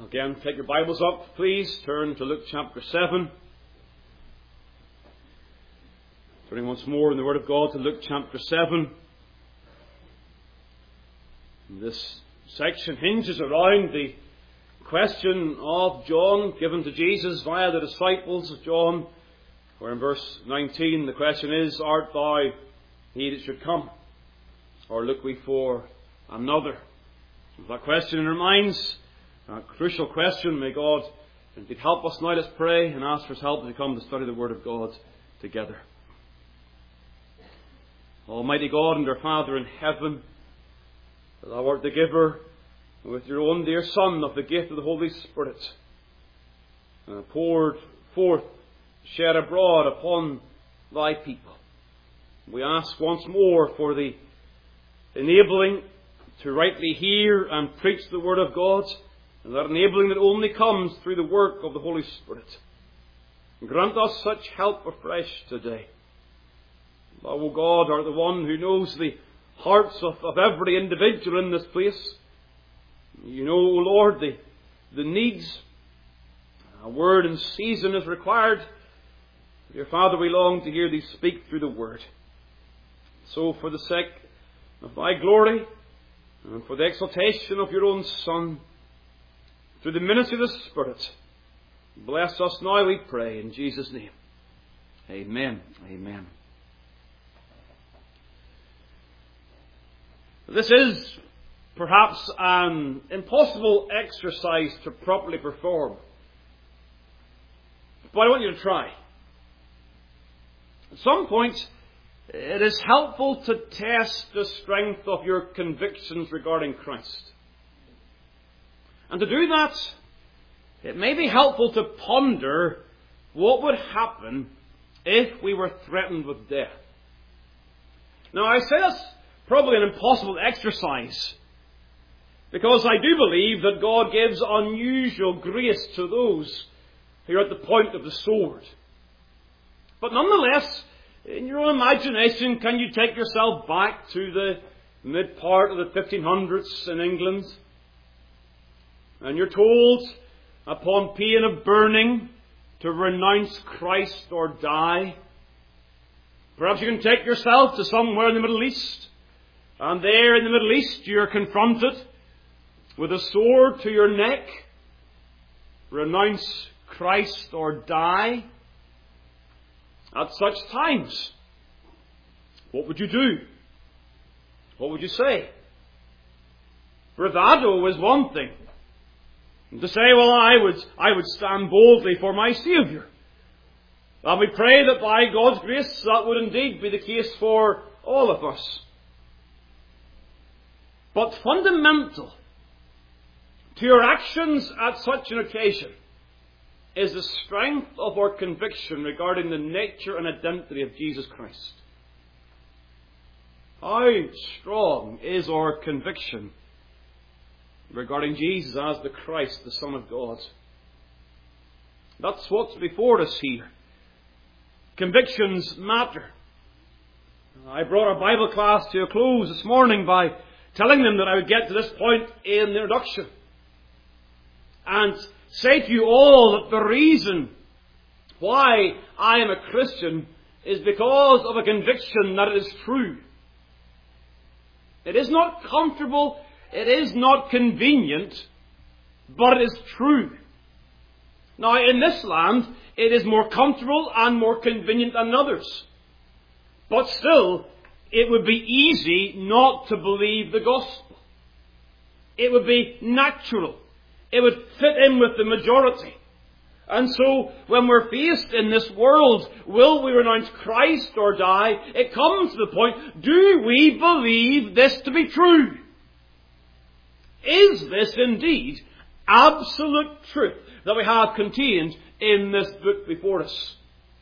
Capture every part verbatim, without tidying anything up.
Again, take your Bibles up, please. Turn to Luke chapter seven. Turning once more in the Word of God to Luke chapter seven. This section hinges around the question of John given to Jesus via the disciples of John, where in verse nineteen the question is, "Art thou he that should come, or look we for another?" With that question in our minds, a crucial question, may God indeed help us now. Let's pray and ask for His help as we come to study the Word of God together. Almighty God and our Father in heaven, Thou art the giver with your own dear Son of the gift of the Holy Spirit, uh, poured forth, shed abroad upon Thy people. We ask once more for the enabling to rightly hear and preach the Word of God, and that enabling that only comes through the work of the Holy Spirit. Grant us such help afresh today. Thou, O God, art the one who knows the hearts of, of every individual in this place. You know, O Lord, the, the needs. A word in season is required. Dear Father, we long to hear Thee speak through the Word. So, for the sake of Thy glory, and for the exaltation of your own Son, through the ministry of the Spirit, bless us now, we pray, in Jesus' name. Amen. Amen. This is perhaps an impossible exercise to properly perform, but I want you to try. At some point, it is helpful to test the strength of your convictions regarding Christ. And to do that, it may be helpful to ponder what would happen if we were threatened with death. Now, I say that's probably an impossible exercise, because I do believe that God gives unusual grace to those who are at the point of the sword. But nonetheless, in your own imagination, can you take yourself back to the mid part of the fifteen hundreds in England? And you're told, upon pain of burning, to renounce Christ or die. Perhaps you can take yourself to somewhere in the Middle East, and there in the Middle East you're confronted with a sword to your neck. Renounce Christ or die. At such times, what would you do? What would you say? Bravado is one thing. And to say, well, I would, I would stand boldly for my Saviour. And we pray that by God's grace that would indeed be the case for all of us. But fundamental to your actions at such an occasion is the strength of our conviction regarding the nature and identity of Jesus Christ. How strong is our conviction regarding Jesus as the Christ, the Son of God? That's what's before us here. Convictions matter. I brought our Bible class to a close this morning by telling them that I would get to this point in the introduction and say to you all that the reason why I am a Christian is because of a conviction that it is true. It is not comfortable, it is not convenient, but it is true. Now, in this land, it is more comfortable and more convenient than others. But still, it would be easy not to believe the gospel. It would be natural. It would fit in with the majority. And so, when we're faced in this world, will we renounce Christ or die? It comes to the point, do we believe this to be true? Is this indeed absolute truth that we have contained in this book before us?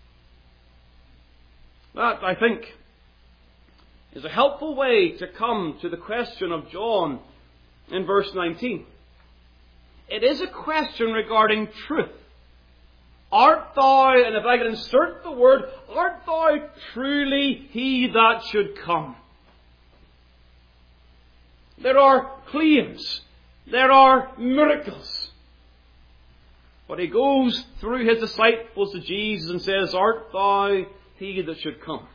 That, I think, is a helpful way to come to the question of John in verse nineteen. It is a question regarding truth. Art thou, and if I can insert the word, art thou truly he that should come? There are claims. There are miracles. But he goes through his disciples to Jesus and says, "Art thou he that should come?"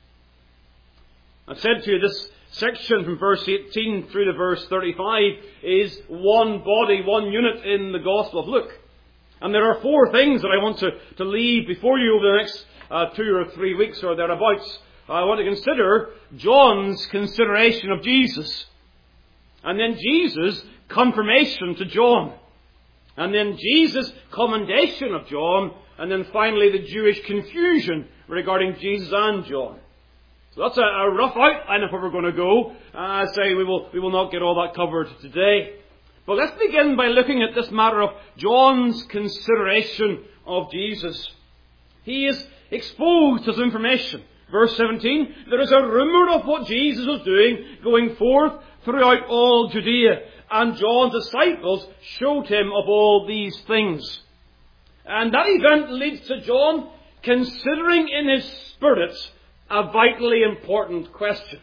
I've said to you, this section from verse eighteen through to verse thirty-five is one body, one unit in the Gospel of Luke. And there are four things that I want to, to leave before you over the next uh, two or three weeks or thereabouts. I want to consider John's consideration of Jesus. And then Jesus' confirmation to John. And then Jesus' commendation of John. And then finally the Jewish confusion regarding Jesus and John. So that's a, a rough outline of where we're going to go. Uh, I say we will, we will not get all that covered today. But let's begin by looking at this matter of John's consideration of Jesus. He is exposed to some information. Verse seventeen, there is a rumour of what Jesus was doing going forth throughout all Judea. And John's disciples showed him of all these things. And that event leads to John considering in his spirit a vitally important question.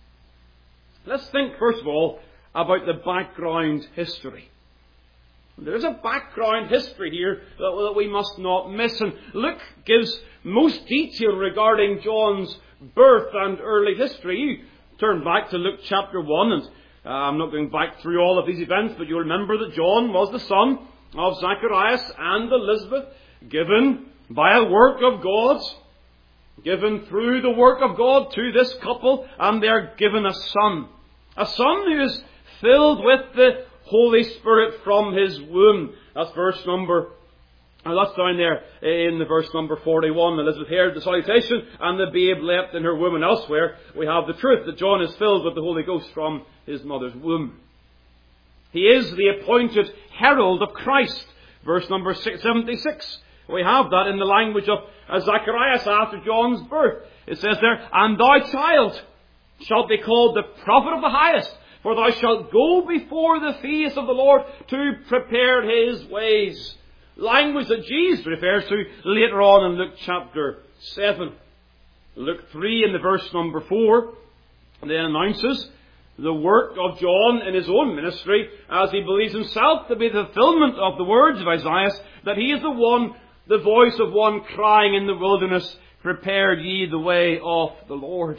Let's think first of all about the background history. There is a background history here that, that we must not miss. And Luke gives most detail regarding John's birth and early history. You turn back to Luke chapter one, and uh, I'm not going back through all of these events, but you'll remember that John was the son of Zacharias and Elizabeth, given by a work of God, given through the work of God to this couple, and they are given a son. A son who is filled with the Holy Spirit from his womb. That's verse number, uh, that's down there in the verse number forty-one. Elizabeth heard the salutation, and the babe leapt in her womb. And elsewhere we have the truth that John is filled with the Holy Ghost from his mother's womb. He is the appointed herald of Christ. Verse number seventy-six. We have that in the language of uh, Zacharias after John's birth. It says there, "And thou, child, shalt be called the prophet of the highest, for thou shalt go before the face of the Lord to prepare his ways." Language that Jesus refers to later on in Luke chapter seven. Luke three in the verse number four then announces the work of John in his own ministry, as he believes himself to be the fulfillment of the words of Isaiah, that he is the one, the voice of one crying in the wilderness, "Prepare ye the way of the Lord."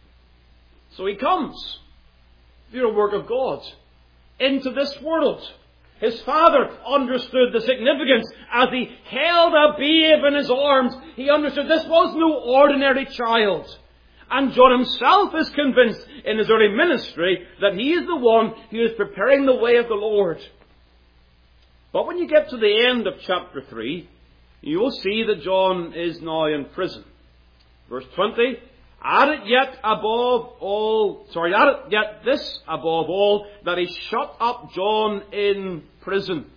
So he comes through the work of God into this world. His father understood the significance as he held a babe in his arms. He understood this was no ordinary child. And John himself is convinced in his early ministry that he is the one who is preparing the way of the Lord. But when you get to the end of chapter three, you will see that John is now in prison. Verse twenty, Add it yet above all, sorry, add it yet this above all, that he shut up John in prison.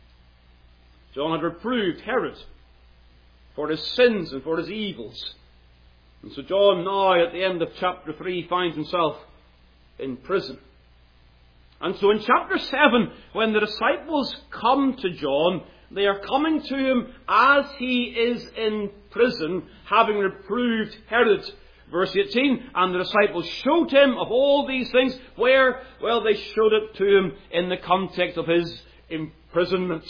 John had reproved Herod for his sins and for his evils. And so John now at the end of chapter three finds himself in prison. And so in chapter seven, when the disciples come to John, they are coming to him as he is in prison, having reproved Herod. Verse eighteen, and the disciples showed him of all these things. Where? Well, they showed it to him in the context of his imprisonment.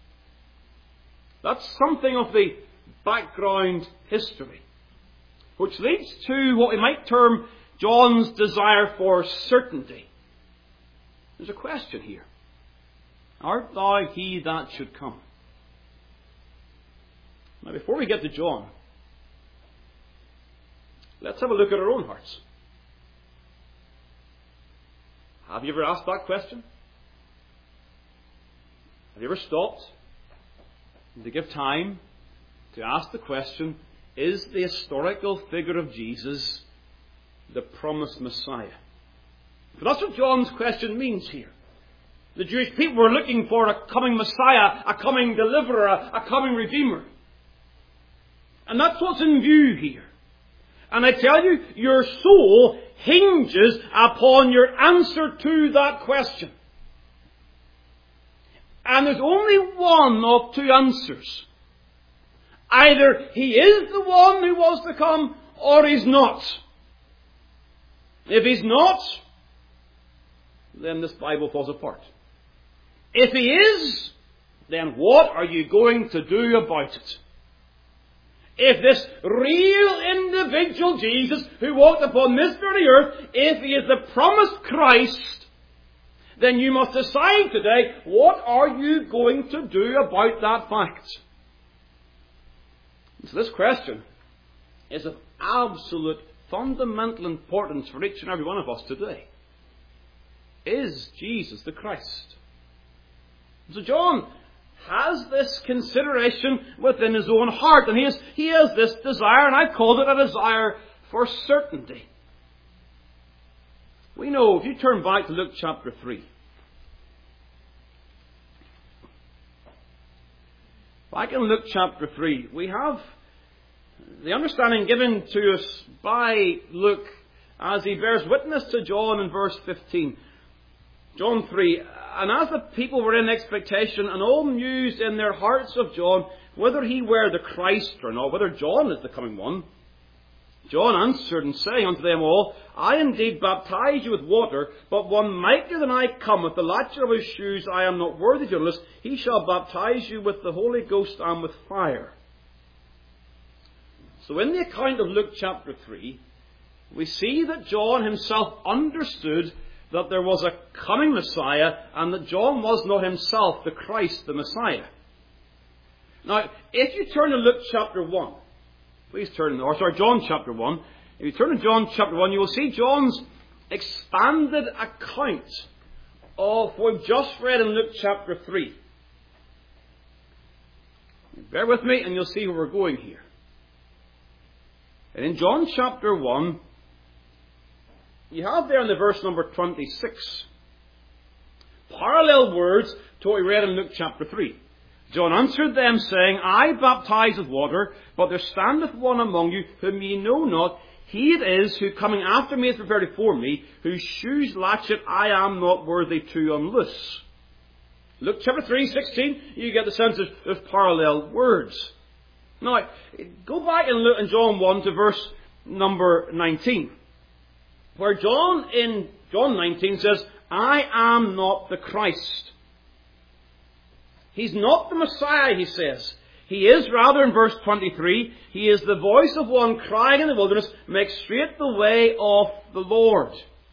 That's something of the background history, which leads to what we might term John's desire for certainty. There's a question here. Art thou he that should come? Now, before we get to John, let's have a look at our own hearts. Have you ever asked that question? Have you ever stopped to give time to ask the question, is the historical figure of Jesus the promised Messiah? But that's what John's question means here. The Jewish people were looking for a coming Messiah, a coming deliverer, a, a coming Redeemer. And that's what's in view here. And I tell you, your soul hinges upon your answer to that question. And there's only one of two answers. Either he is the one who was to come, or he's not. If he's not, then this Bible falls apart. If he is, then what are you going to do about it? If this real individual Jesus who walked upon this very earth, if he is the promised Christ, then you must decide today, what are you going to do about that fact? So this question is of absolute fundamental importance for each and every one of us today. Is Jesus the Christ? So John has this consideration within his own heart, and he has, he has this desire, and I've called it a desire for certainty. We know, if you turn back to Luke chapter three, back in Luke chapter three, we have the understanding given to us by Luke as he bears witness to John in verse fifteen. John three, and as the people were in expectation and all mused in their hearts of John, whether he were the Christ or not, whether John is the coming one, John answered and saying unto them all, I indeed baptize you with water, but one mightier than I cometh, the latchet of his shoes I am not worthy to unless he shall baptize you with the Holy Ghost and with fire. So in the account of Luke chapter three, we see that John himself understood that there was a coming Messiah, and that John was not himself the Christ, the Messiah. Now, if you turn to Luke chapter one, please turn, or sorry, John chapter one. If you turn to John chapter one, you will see John's expanded account of what we've just read in Luke chapter three. Bear with me and you'll see where we're going here. And in John chapter one, you have there in the verse number twenty-six parallel words to what we read in Luke chapter three. John answered them, saying, I baptize with water, but there standeth one among you whom ye know not. He it is who coming after me is prepared before me, whose shoes latchet I am not worthy to unloose. Luke chapter three, sixteen, you get the sense of, of parallel words. Now, go back and look in John one to verse number nineteen. Where John in John nineteen says, I am not the Christ. He's not the Messiah, he says. He is rather, in verse twenty-three, he is the voice of one crying in the wilderness, make straight the way of the Lord.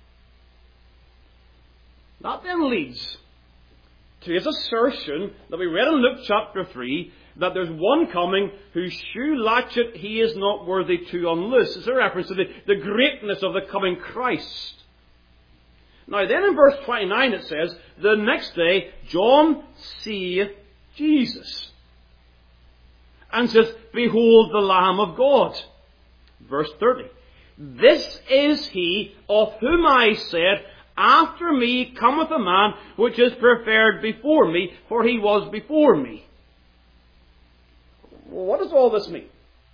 That then leads to his assertion that we read in Luke chapter three, that there's one coming whose shoe latchet he is not worthy to unloose. It's a reference to the, the greatness of the coming Christ. Now then in verse twenty-nine it says, the next day John seeth Jesus, and says, behold the Lamb of God. Verse thirty, this is he of whom I said, after me cometh a man which is preferred before me, for he was before me. Well, what does all this mean?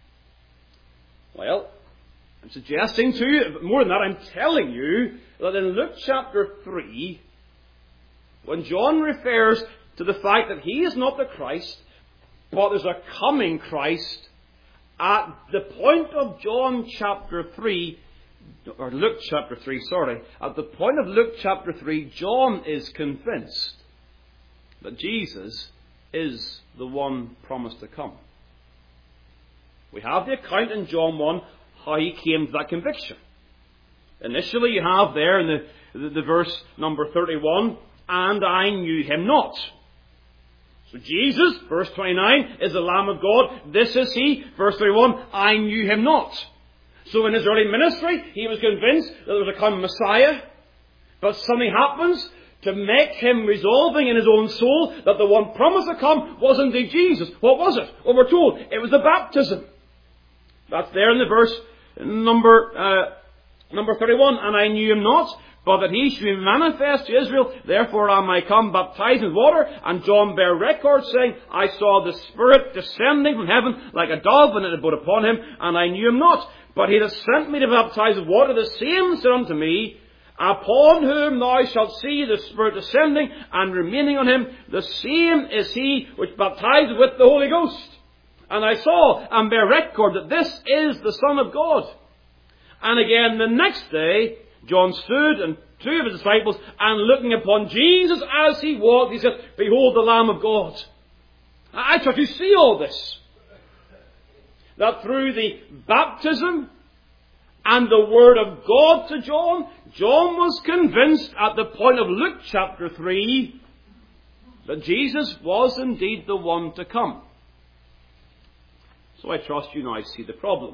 Well, I'm suggesting to you, more than that, I'm telling you that in Luke chapter three, when John refers to the fact that he is not the Christ, but there's a coming Christ, at the point of John chapter three, or Luke chapter three, sorry, at the point of Luke chapter three, John is convinced that Jesus is the one promised to come. We have the account in John one how he came to that conviction. Initially you have there in the, the, the verse number thirty-one, and I knew him not. So Jesus, verse twenty-nine, is the Lamb of God. This is he. Verse thirty-one, I knew him not. So in his early ministry, he was convinced that there was a coming Messiah. But something happens to make him resolving in his own soul that the one promised to come was indeed Jesus. What was it? Well, we're told it was the baptism. That's there in the verse number uh, number thirty-one. And I knew him not, but that he should be manifest to Israel. Therefore am I come baptized with water. And John bare record, saying, I saw the Spirit descending from heaven like a dove, and it abode upon him. And I knew him not. But he that sent me to baptize with water, the same said unto me, upon whom thou shalt see the Spirit descending and remaining on him, the same is he which baptizes with the Holy Ghost. And I saw and bear record that this is the Son of God. And again the next day, John stood and two of his disciples, and looking upon Jesus as he walked, he said, behold the Lamb of God. I trust you see all this. That through the baptism and the word of God to John, John was convinced at the point of Luke chapter three that Jesus was indeed the one to come. So I trust you now see the problem.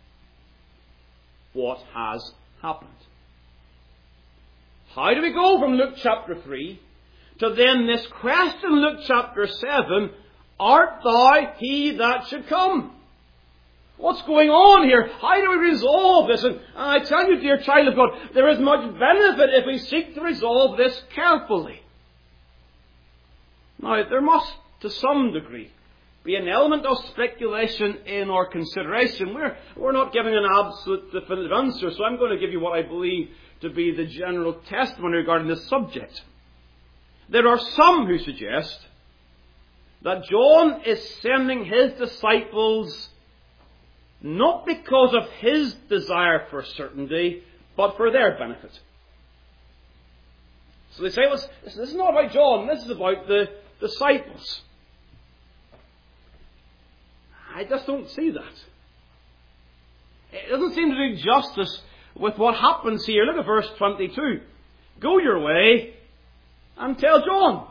What has happened? How do we go from Luke chapter three to then this question in Luke chapter seven, art thou he that should come? What's going on here? How do we resolve this? And I tell you, dear child of God, there is much benefit if we seek to resolve this carefully. Now, there must, to some degree, be an element of speculation in our consideration. We're, we're not giving an absolute definitive answer, so I'm going to give you what I believe to be the general testimony regarding this subject. There are some who suggest that John is sending his disciples not because of his desire for certainty, but for their benefit. So they say, well, this is not about John, this is about the disciples. I just don't see that. It doesn't seem to do justice with what happens here. Look at verse twenty-two. Go your way and tell John.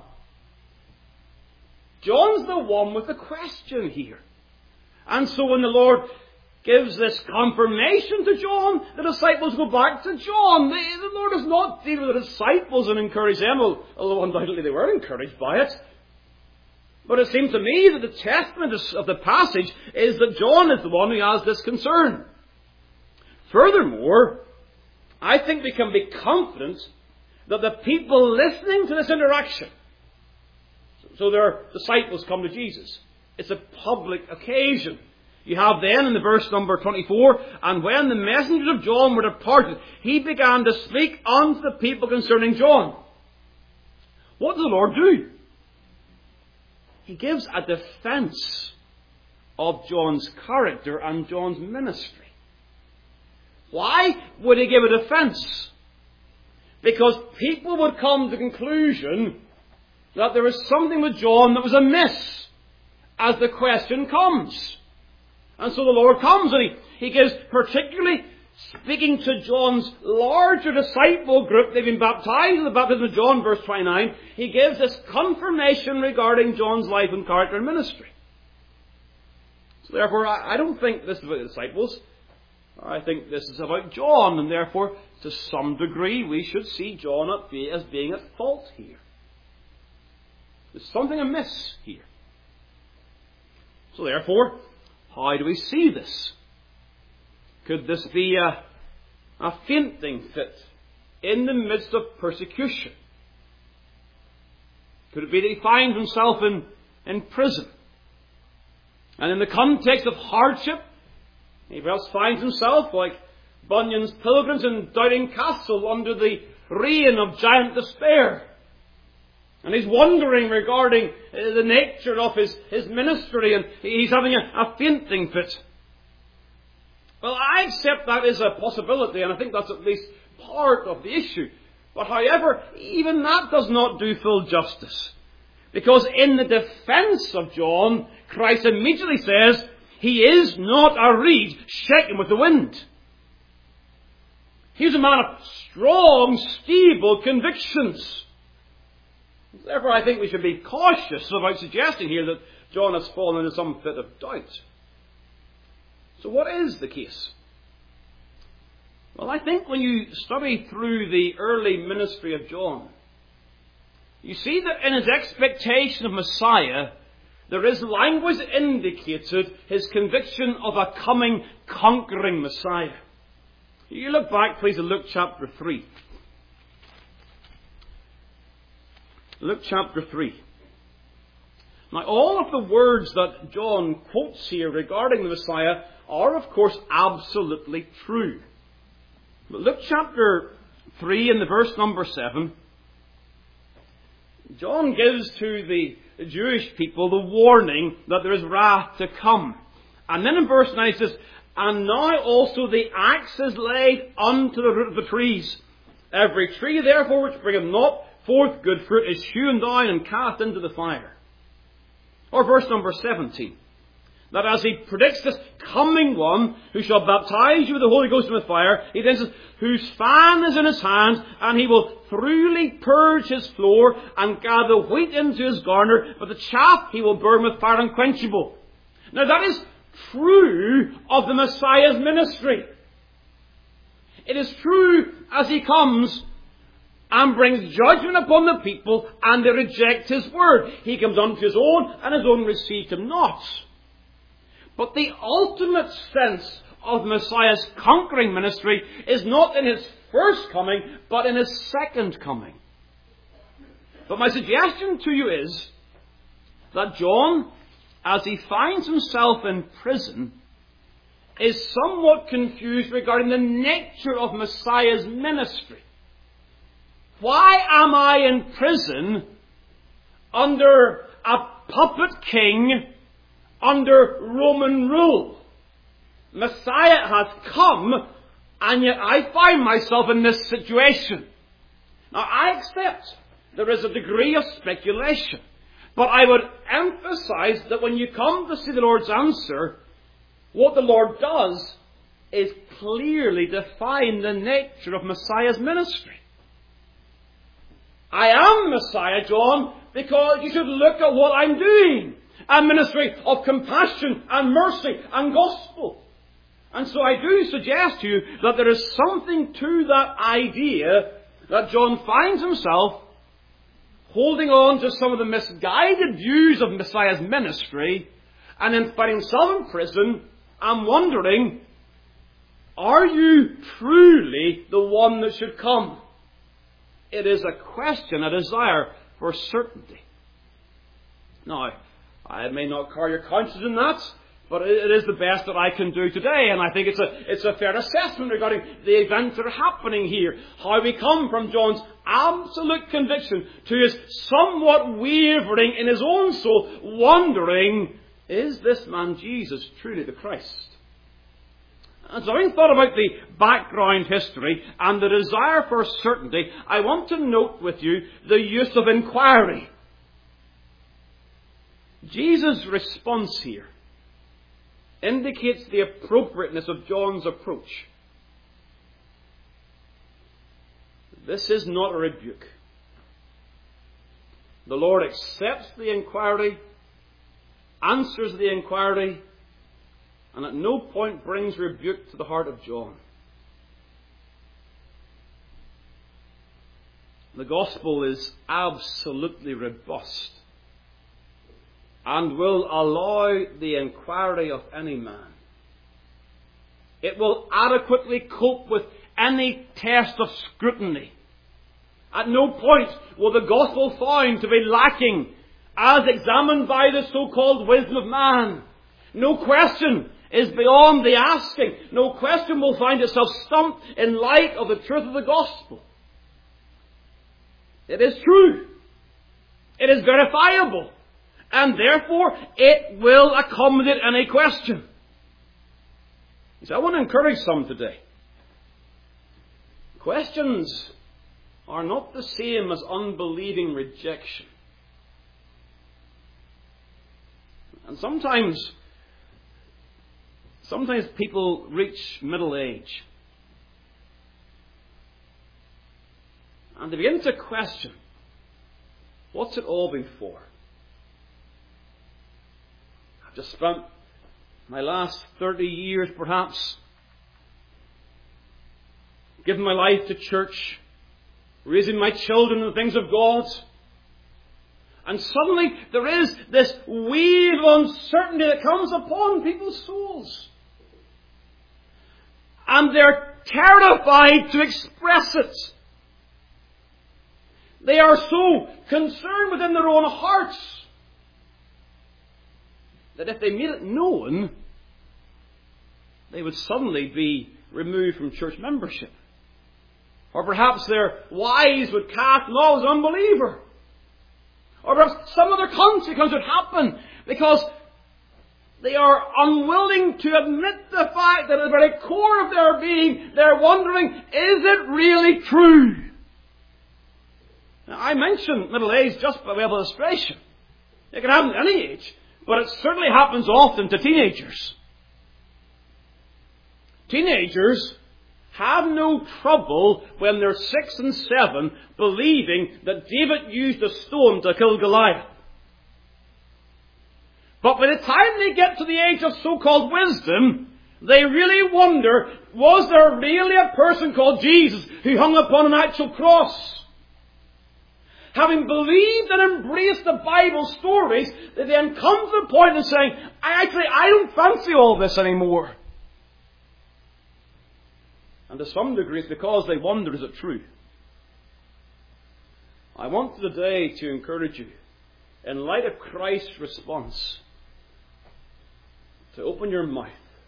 John's the one with the question here. And so when the Lord gives this confirmation to John, the disciples go back to John. The, the Lord does not deal with the disciples and encourage them, although undoubtedly they were encouraged by it. But it seems to me that the testament of the passage is that John is the one who has this concern. Furthermore, I think we can be confident that the people listening to this interaction, so their disciples come to Jesus, it's a public occasion. You have then in the verse number twenty-four, and when the messengers of John were departed, he began to speak unto the people concerning John. What does the Lord do? He gives a defense of John's character and John's ministry. Why would he give a defense? Because people would come to the conclusion that there was something with John that was amiss as the question comes. And so the Lord comes and he, he gives, particularly speaking to John's larger disciple group, they've been baptized in the baptism of John, verse twenty-nine, he gives this confirmation regarding John's life and character and ministry. So therefore, I, I don't think this is about the disciples. I think this is about John, and therefore, to some degree, we should see John as being at fault here. There's something amiss here. So therefore, how do we see this? Could this be a, a fainting fit in the midst of persecution? Could it be that he finds himself in, in prison? And in the context of hardship, he perhaps finds himself like Bunyan's pilgrims in Doubting Castle under the reign of giant despair. And he's wondering regarding uh, the nature of his, his ministry, and he's having a, a fainting fit. Well, I accept that as a possibility, and I think that's at least part of the issue. But however, even that does not do full justice. Because in the defense of John, Christ immediately says, he is not a reed shaken with the wind. He's a man of strong, stable convictions. Therefore, I think we should be cautious about suggesting here that John has fallen into some fit of doubt. So what is the case? Well, I think when you study through the early ministry of John, you see that in his expectation of Messiah, there is language that indicated his conviction of a coming, conquering Messiah. You look back, please, at Luke chapter three. Luke chapter three. Now, all of the words that John quotes here regarding the Messiah are, of course, absolutely true. But Luke chapter three, in the verse number seven, John gives to the Jewish people the warning that there is wrath to come. And then in verse nine it says, and now also the axe is laid unto the root of the trees. Every tree, therefore, which bringeth not forth good fruit is hewn down and cast into the fire. Or verse number seventeen. That as he predicts this coming one who shall baptize you with the Holy Ghost and with fire, he then says, whose fan is in his hand, and he will thoroughly purge his floor and gather wheat into his garner, but the chaff he will burn with fire unquenchable. Now that is true of the Messiah's ministry. It is true as he comes and brings judgment upon the people, and they reject his word. He comes unto his own, and his own received him not. But the ultimate sense of Messiah's conquering ministry is not in his first coming, but in his second coming. But my suggestion to you is that John, as he finds himself in prison, is somewhat confused regarding the nature of Messiah's ministry. Why am I in prison under a puppet king, under Roman rule? Messiah has come, and yet I find myself in this situation. Now, I accept there is a degree of speculation, but I would emphasize that when you come to see the Lord's answer, what the Lord does is clearly define the nature of Messiah's ministry. I am Messiah, John, because you should look at what I'm doing. A ministry of compassion and mercy and gospel. And so I do suggest to you that there is something to that idea that John finds himself holding on to some of the misguided views of Messiah's ministry, and then finding himself in prison and wondering, are you truly the one that should come? It is a question, a desire for certainty. Now, I may not car your conscience in that, but it is the best that I can do today, and I think it's a, it's a fair assessment regarding the events that are happening here. How we come from John's absolute conviction to his somewhat wavering in his own soul, wondering, is this man Jesus truly the Christ? And so having thought about the background history and the desire for certainty, I want to note with you the use of inquiry. Jesus' response here indicates the appropriateness of John's approach. This is not a rebuke. The Lord accepts the inquiry, answers the inquiry, and at no point brings rebuke to the heart of John. The gospel is absolutely robust and will allow the inquiry of any man. It will adequately cope with any test of scrutiny. At no point will the gospel found to be lacking as examined by the so-called wisdom of man. No question is beyond the asking. No question will find itself stumped in light of the truth of the gospel. It is true. It is verifiable. And therefore, it will accommodate any question. So I want to encourage some today. Questions are not the same as unbelieving rejection. And sometimes, sometimes people reach middle age and they begin to question, what's it all been for? I've just spent my last thirty years perhaps giving my life to church, raising my children in the things of God. And suddenly there is this wave of uncertainty that comes upon people's souls. And they're terrified to express it. They are so concerned within their own hearts that if they made it known, they would suddenly be removed from church membership. Or perhaps their wives would cast them off as an unbeliever. Or perhaps some other consequence would happen because they are unwilling to admit the fact that at the very core of their being, they're wondering, is it really true? Now, I mentioned middle age just by way of illustration. It can happen at any age. But it certainly happens often to teenagers. Teenagers have no trouble when they're six and seven believing that David used a stone to kill Goliath. But by the time they get to the age of so-called wisdom, they really wonder, was there really a person called Jesus who hung upon an actual cross? Having believed and embraced the Bible stories, they then come to the point of saying, actually, I don't fancy all this anymore. And to some degree, it's because they wonder, is it true? I want today to encourage you, in light of Christ's response, to open your mouth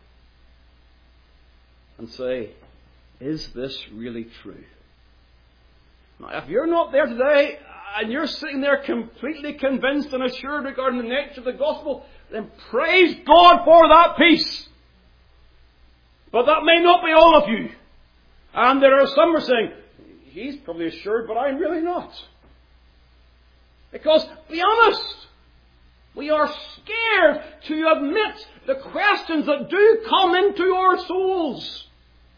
and say, is this really true? Now, if you're not there today, and you're sitting there completely convinced and assured regarding the nature of the gospel, then praise God for that peace. But that may not be all of you. And there are some who are saying, he's probably assured, but I'm really not. Because, be honest, we are scared to admit the questions that do come into our souls.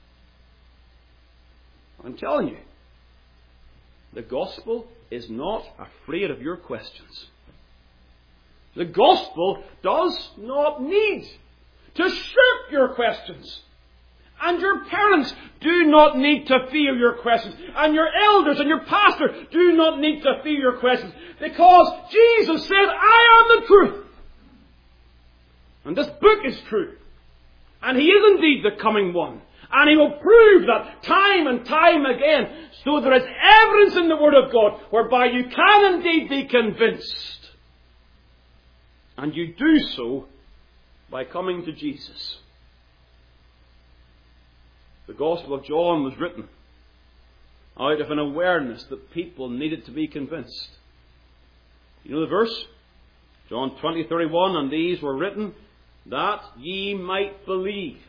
I'm telling you, the gospel is not afraid of your questions. The gospel does not need to shirk your questions. And your parents do not need to fear your questions. And your elders and your pastor do not need to fear your questions. Because Jesus said, I am the truth. And this book is true. And He is indeed the coming one. And He will prove that time and time again. So there is evidence in the Word of God whereby you can indeed be convinced. And you do so by coming to Jesus. The Gospel of John was written out of an awareness that people needed to be convinced. You know the verse? John twenty thirty-one, and these were written that ye might believe.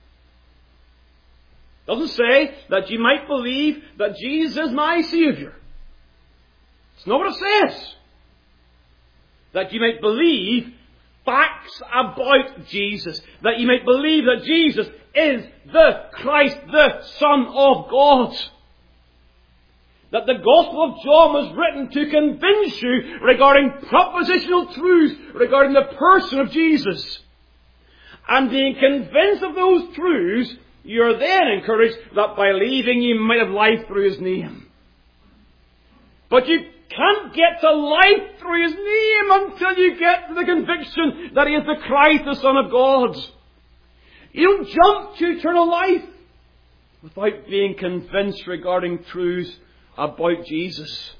It doesn't say that you might believe that Jesus is my Saviour. It's not what it says. That you might believe facts about Jesus. That you might believe that Jesus is the Christ, the Son of God. That the Gospel of John was written to convince you regarding propositional truths regarding the person of Jesus. And being convinced of those truths, you are then encouraged that by believing you might have life through His name. But you can't get to life through His name until you get to the conviction that He is the Christ, the Son of God. You don't jump to eternal life without being convinced regarding truths about Jesus.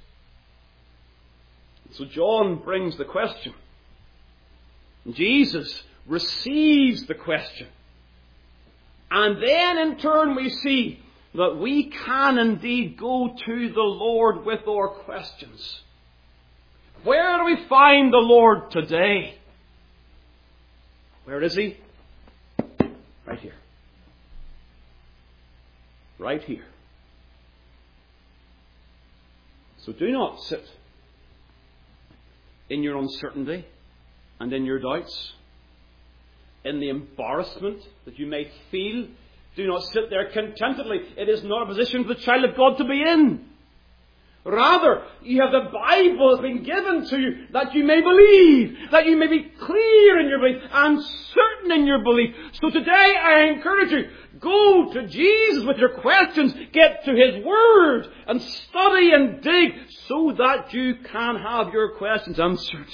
So John brings the question. Jesus receives the question. And then in turn we see that we can indeed go to the Lord with our questions. Where do we find the Lord today? Where is He? Right here. Right here. So do not sit in your uncertainty and in your doubts, in the embarrassment that you may feel. Do not sit there contentedly. It is not a position for the child of God to be in. Rather, you have the Bible that's been given to you that you may believe, that you may be clear in your belief and certain in your belief. So today I encourage you, go to Jesus with your questions, get to His Word and study and dig so that you can have your questions answered.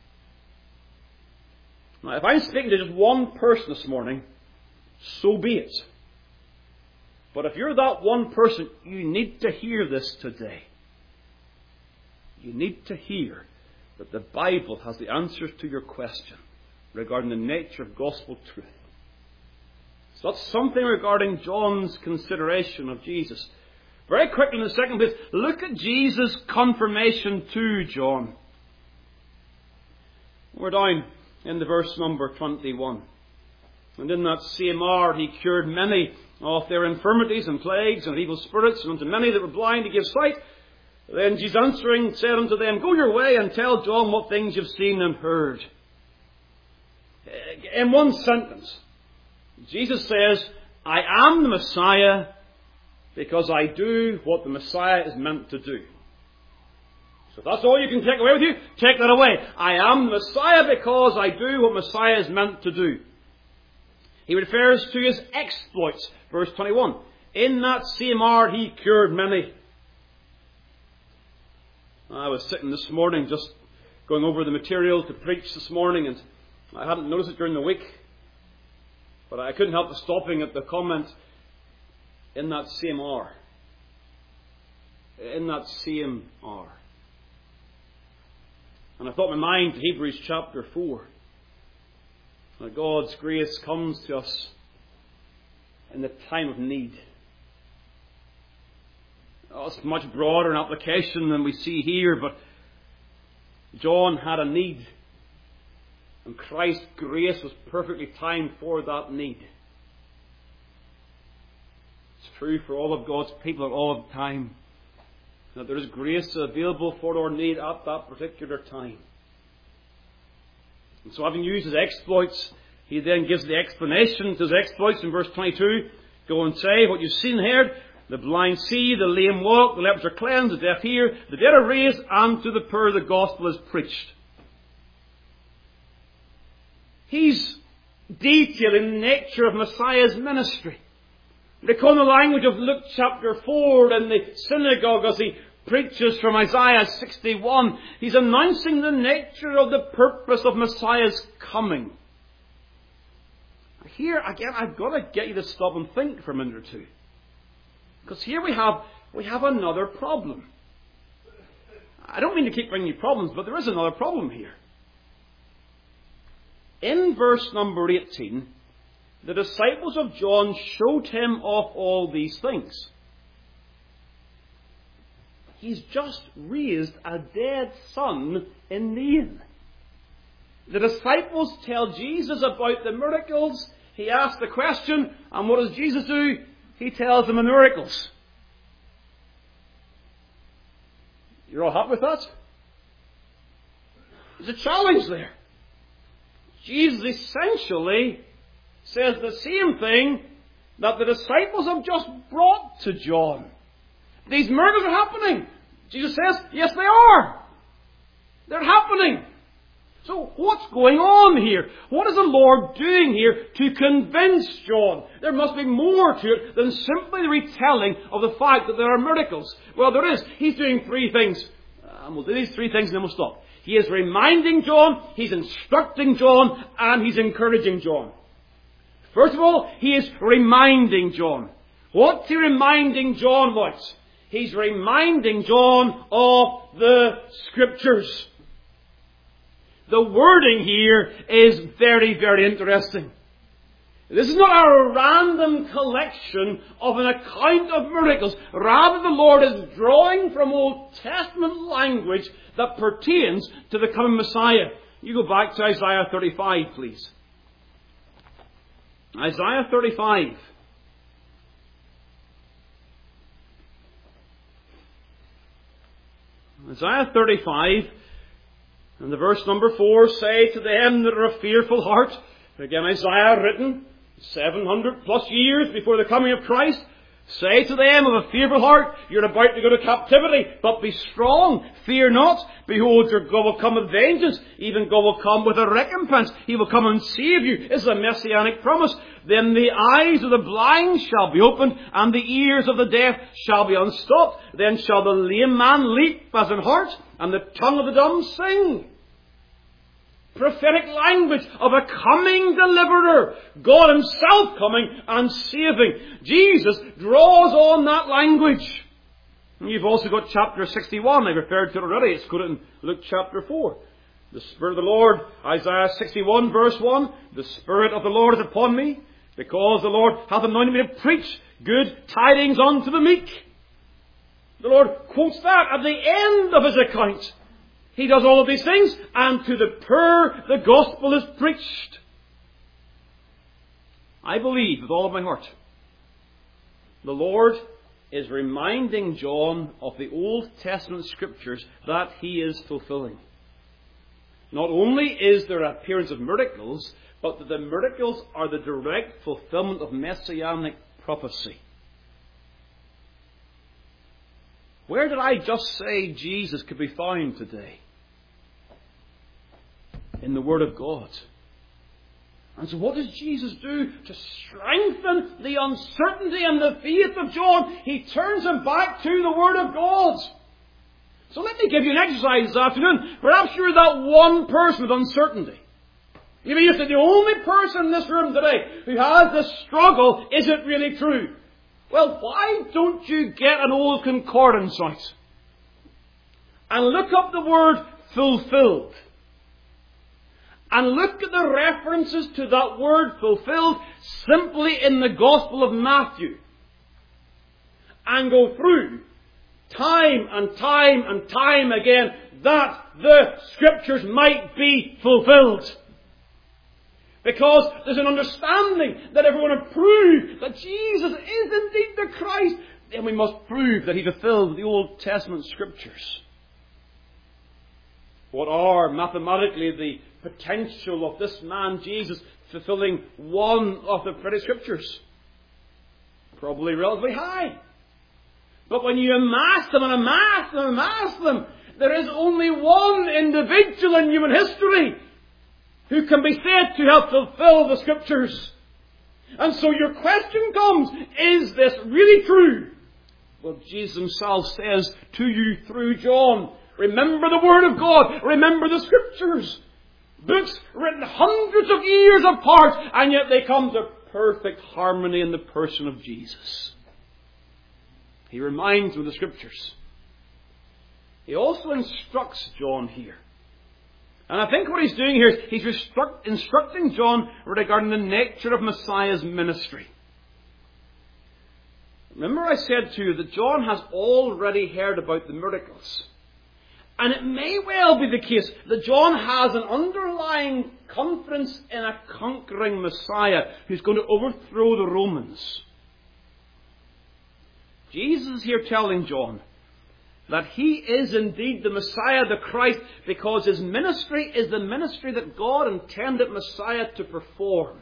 Now, if I'm speaking to just one person this morning, so be it. But if you're that one person, you need to hear this today. You need to hear that the Bible has the answers to your question regarding the nature of gospel truth. So that's something regarding John's consideration of Jesus. Very quickly, in the second place, look at Jesus' confirmation to John. We're down in the verse number twenty-one. And in that same hour He cured many of their infirmities and plagues and evil spirits, and unto many that were blind He gave sight. Then Jesus answering said unto them, Go your way and tell John what things you've seen and heard. In one sentence, Jesus says, I am the Messiah because I do what the Messiah is meant to do. So if that's all you can take away with you, take that away. I am the Messiah because I do what Messiah is meant to do. He refers to his exploits. Verse twenty-one. In that same hour he cured many. I was sitting this morning just going over the material to preach this morning, and I hadn't noticed it during the week, but I couldn't help stopping at the comment, in that same hour. In that same hour. And I thought in my mind to Hebrews chapter four. That God's grace comes to us in the time of need. Oh, it's much broader an application than we see here, but John had a need. And Christ's grace was perfectly timed for that need. It's true for all of God's people at all of time, that there is grace available for our need at that particular time. And so having used his exploits, he then gives the explanation to his exploits in verse twenty-two. Go and say what you've seen and heard. The blind see, the lame walk, the lepers are cleansed, the deaf hear, the dead are raised, and to the poor the gospel is preached. He's detailing the nature of Messiah's ministry. Recall the language of Luke chapter four in the synagogue as he preaches from Isaiah sixty-one. He's announcing the nature of the purpose of Messiah's coming. Here, again, I've got to get you to stop and think for a minute or two. Because here we have, we have another problem. I don't mean to keep bringing you problems, but there is another problem here. In verse number eighteen, the disciples of John showed him of all these things. He's just raised a dead son in Nain. The disciples tell Jesus about the miracles. He asks the question, and what does Jesus do? He tells them the miracles. You're all happy with that? There's a challenge there. Jesus essentially says the same thing that the disciples have just brought to John. These miracles are happening. Jesus says, yes, they are. They're happening. So what's going on here? What is the Lord doing here to convince John? There must be more to it than simply the retelling of the fact that there are miracles. Well, there is. He's doing three things. And we'll do these three things and then we'll stop. He is reminding John, he's instructing John, and he's encouraging John. First of all, he is reminding John. What's he reminding John about? He's reminding John of the Scriptures. The wording here is very, very interesting. This is not a random collection of an account of miracles. Rather, the Lord is drawing from Old Testament language that pertains to the coming Messiah. You go back to Isaiah thirty-five, please. Isaiah thirty-five. Isaiah thirty-five. And the verse number four, say to them that are of fearful heart. Again, Isaiah written seven hundred plus years before the coming of Christ. Say to them of a fearful heart, you're about to go to captivity, but be strong, fear not. Behold, your God will come with vengeance, even God will come with a recompense. He will come and save you. This is a messianic promise. Then the eyes of the blind shall be opened, and the ears of the deaf shall be unstopped. Then shall the lame man leap as an hart, and the tongue of the dumb sing. Prophetic language of a coming deliverer. God himself coming and saving. Jesus draws on that language. And you've also got chapter sixty-one. I referred to it already. It's quoted in Luke chapter four. The Spirit of the Lord, Isaiah sixty-one verse one. The Spirit of the Lord is upon me, because the Lord hath anointed me to preach good tidings unto the meek. The Lord quotes that at the end of his account. He does all of these things, and to the poor the gospel is preached. I believe with all of my heart, the Lord is reminding John of the Old Testament Scriptures that he is fulfilling. Not only is there an appearance of miracles, but that the miracles are the direct fulfillment of messianic prophecy. Where did I just say Jesus could be found today? In the Word of God. And so what does Jesus do to strengthen the uncertainty and the faith of John? He turns him back to the Word of God. So let me give you an exercise this afternoon. Perhaps you're that one person with uncertainty. You mean you're the only person in this room today who has this struggle, is it really true? Well, why don't you get an old concordance out and look up the word fulfilled? And look at the references to that word fulfilled simply in the Gospel of Matthew. And go through time and time and time again that the Scriptures might be fulfilled. Because there's an understanding that if we're going to prove that Jesus is indeed the Christ, then we must prove that He fulfilled the Old Testament Scriptures. What are mathematically the potential of this man Jesus fulfilling one of the pretty Scriptures? Probably relatively high. But when you amass them and amass them and amass them, there is only one individual in human history who can be said to have fulfilled the Scriptures. And so your question comes, is this really true? Well, Jesus Himself says to you through John, remember the Word of God, remember the Scriptures. Books written hundreds of years apart, and yet they come to perfect harmony in the person of Jesus. He reminds them of the Scriptures. He also instructs John here. And I think what he's doing here is he's instruct, instructing John regarding the nature of Messiah's ministry. Remember I said to you that John has already heard about the miracles. And it may well be the case that John has an underlying confidence in a conquering Messiah who's going to overthrow the Romans. Jesus is here telling John that he is indeed the Messiah, the Christ, because his ministry is the ministry that God intended Messiah to perform.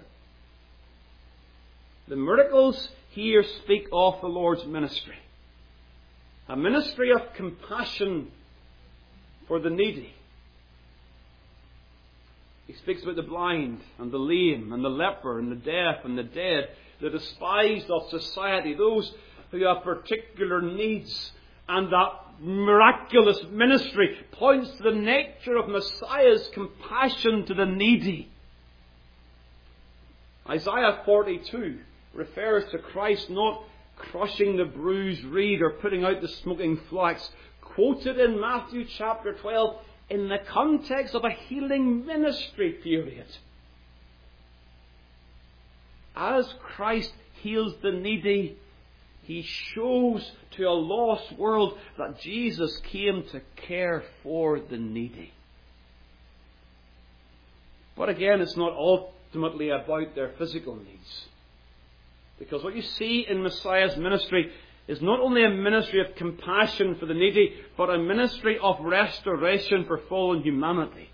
The miracles here speak of the Lord's ministry. A ministry of compassion for the needy. He speaks about the blind and the lame and the leper and the deaf and the dead, the despised of society, those who have particular needs. And that miraculous ministry points to the nature of Messiah's compassion to the needy. Isaiah forty-two refers to Christ not crushing the bruised reed or putting out the smoking flax, quoted in Matthew chapter twelve in the context of a healing ministry period. As Christ heals the needy, He shows to a lost world that Jesus came to care for the needy. But again, it's not ultimately about their physical needs. Because what you see in Messiah's ministry is not only a ministry of compassion for the needy, but a ministry of restoration for fallen humanity.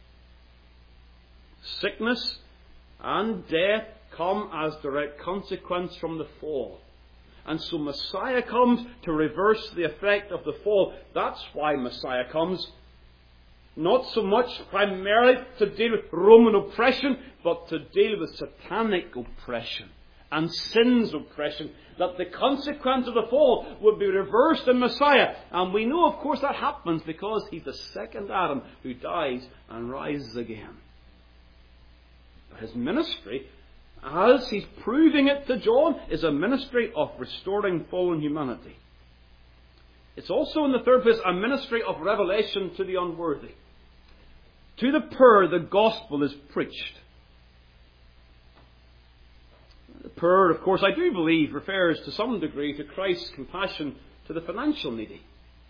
Sickness and death come as direct consequence from the fall. And so Messiah comes to reverse the effect of the fall. That's why Messiah comes. Not so much primarily to deal with Roman oppression, but to deal with satanic oppression and sin's oppression. That the consequence of the fall would be reversed in Messiah. And we know, of course, that happens because He's the second Adam who dies and rises again. His ministry, as He's proving it to John, is a ministry of restoring fallen humanity. It's also, in the third place, a ministry of revelation to the unworthy. To the poor, the gospel is preached. The poor, of course, I do believe, refers to some degree to Christ's compassion to the financial needy.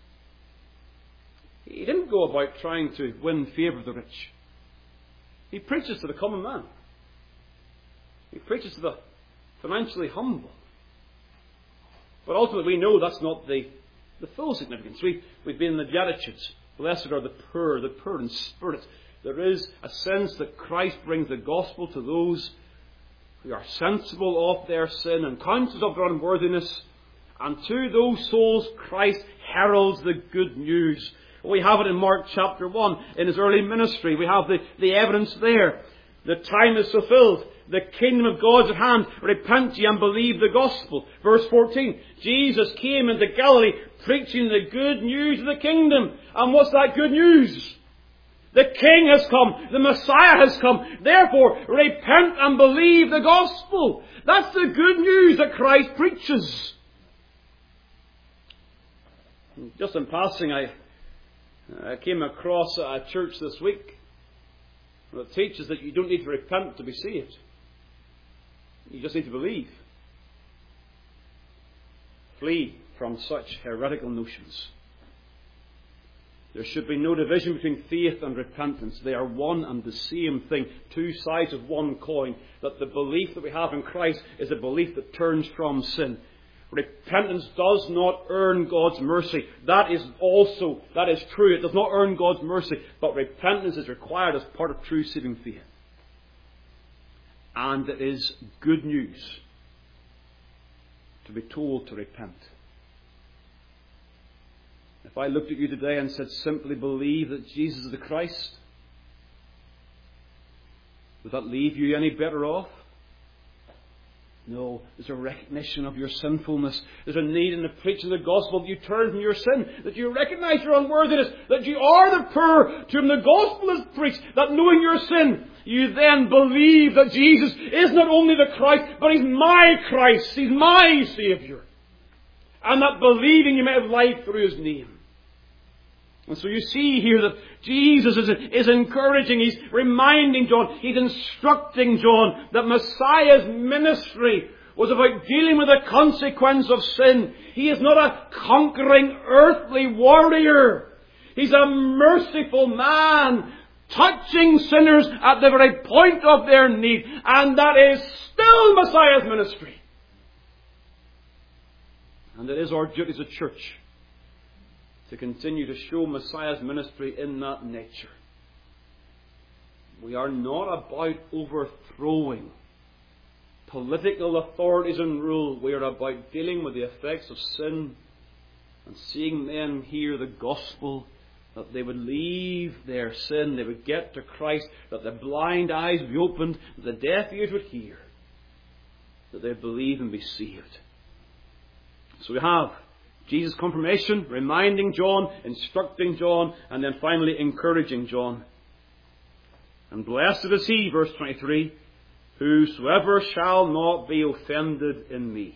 He didn't go about trying to win favour of the rich. He preaches to the common man. He preaches to the financially humble. But ultimately we know that's not the, the full significance. We, we've been in the Beatitudes. Blessed are the poor, the poor in spirit. There is a sense that Christ brings the gospel to those who are sensible of their sin and conscious of their unworthiness. And to those souls, Christ heralds the good news. We have it in Mark chapter one, in his early ministry. We have the, the evidence there. The time is fulfilled. The kingdom of God is at hand. Repent ye and believe the gospel. Verse fourteen. Jesus came into Galilee preaching the good news of the kingdom. And what's that good news? The King has come. The Messiah has come. Therefore, repent and believe the gospel. That's the good news that Christ preaches. Just in passing, I, I came across a church this week that teaches that you don't need to repent to be saved. You just need to believe. Flee from such heretical notions. There should be no division between faith and repentance. They are one and the same thing. Two sides of one coin. That the belief that we have in Christ is a belief that turns from sin. Repentance does not earn God's mercy. That is also, that is true. It does not earn God's mercy. But repentance is required as part of true saving faith. And it is good news to be told to repent. If I looked at you today and said, simply believe that Jesus is the Christ, would that leave you any better off? No, there's a recognition of your sinfulness. There's a need in the preaching of the gospel that you turn from your sin, that you recognize your unworthiness, that you are the poor to whom the gospel is preached, that knowing your sin, you then believe that Jesus is not only the Christ, but He's my Christ, He's my Saviour. And that believing you may have life through His name. And so you see here that Jesus is, is encouraging, He's reminding John, He's instructing John that Messiah's ministry was about dealing with the consequence of sin. He is not a conquering earthly warrior. He's a merciful man, touching sinners at the very point of their need. And that is still Messiah's ministry. And it is our duty as a church to continue to show Messiah's ministry in that nature. We are not about overthrowing political authorities and rule. We are about dealing with the effects of sin and seeing men hear the gospel, that they would leave their sin, they would get to Christ, that the blind eyes would be opened, that the deaf ears would hear, that they would believe and be saved. So we have Jesus' confirmation, reminding John, instructing John, and then finally encouraging John. And blessed is he, verse twenty-three, whosoever shall not be offended in me.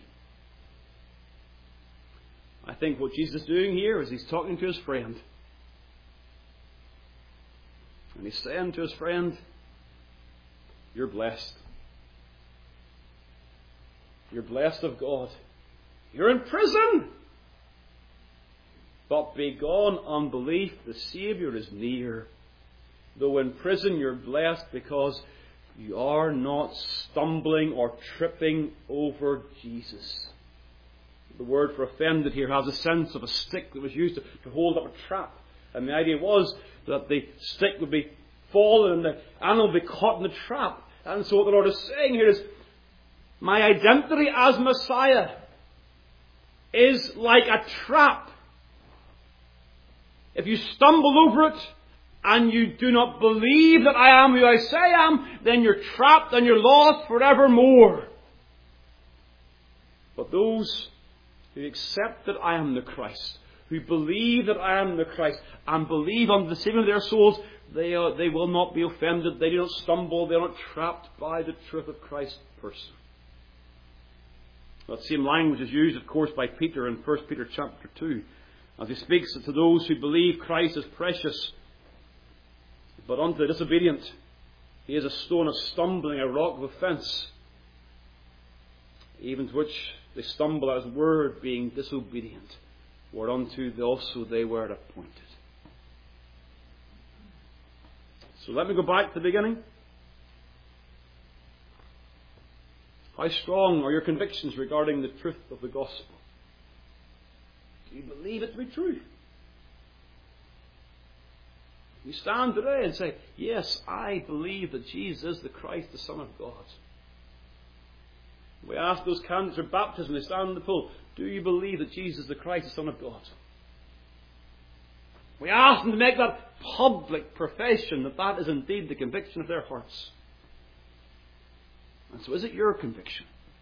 I think what Jesus is doing here is He's talking to His friend. And He's saying to His friend, you're blessed. You're blessed of God. You're in prison. But begone unbelief, the Saviour is near. Though in prison, you're blessed because you are not stumbling or tripping over Jesus. The word for offended here has a sense of a stick that was used to, to hold up a trap. And the idea was that the stick would be fallen and the animal would be caught in the trap. And so what the Lord is saying here is, my identity as Messiah is like a trap. If you stumble over it and you do not believe that I am who I say I am, then you're trapped and you're lost forevermore. But those who accept that I am the Christ, who believe that I am the Christ, and believe on the saving of their souls, they are, they will not be offended. They do not stumble. They are not trapped by the truth of Christ's person. That same language is used, of course, by Peter in First Peter chapter two, as he speaks to those who believe Christ is precious, but unto the disobedient he is a stone of stumbling, a rock of offence, even to which they stumble at his word, being disobedient, whereunto also they were appointed. So let me go back to the beginning. How strong are your convictions regarding the truth of the gospel? Do you believe it to be true? You stand today and say, yes, I believe that Jesus is the Christ, the Son of God. We ask those candidates for baptism, they stand in the pool, do you believe that Jesus is the Christ, the Son of God? We ask them to make that public profession that that is indeed the conviction of their hearts. And so is it your conviction?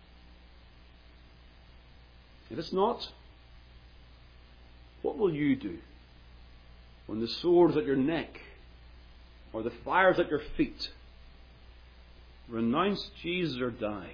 If it's not, what will you do when the sword is at your neck or the fire is at your feet? Renounce Jesus or die.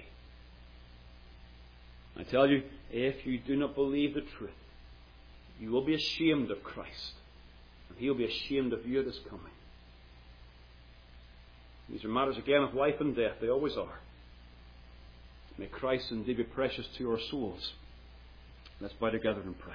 I tell you, if you do not believe the truth, you will be ashamed of Christ, and He will be ashamed of you at His coming. These are matters again of life and death. They always are. May Christ indeed be precious to your souls. Let's bow together and pray.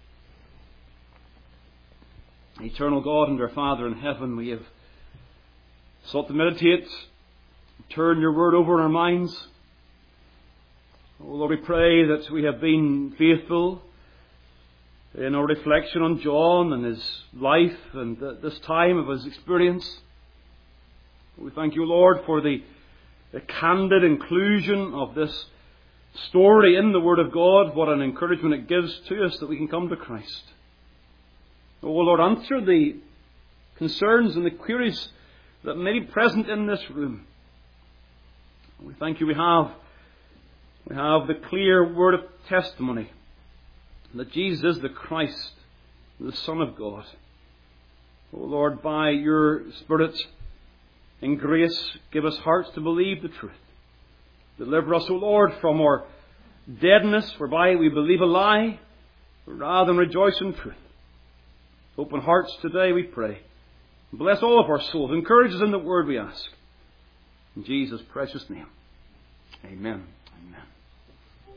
Eternal God and our Father in heaven, we have sought to meditate, turn your word over in our minds. Oh Lord, we pray that we have been faithful in our reflection on John and his life and this time of his experience. We thank you, Lord, for the, the candid inclusion of this story in the Word of God. What an encouragement it gives to us that we can come to Christ. Oh Lord, answer the concerns and the queries that may be present in this room. We thank you we have We have the clear word of testimony that Jesus is the Christ, the Son of God. Oh Lord, by your Spirit in grace, give us hearts to believe the truth. Deliver us, O Lord, from our deadness, whereby we believe a lie, rather than rejoice in truth. Open hearts today, we pray. Bless all of our souls. Encourage us in the word we ask. In Jesus' precious name. Amen. Amen.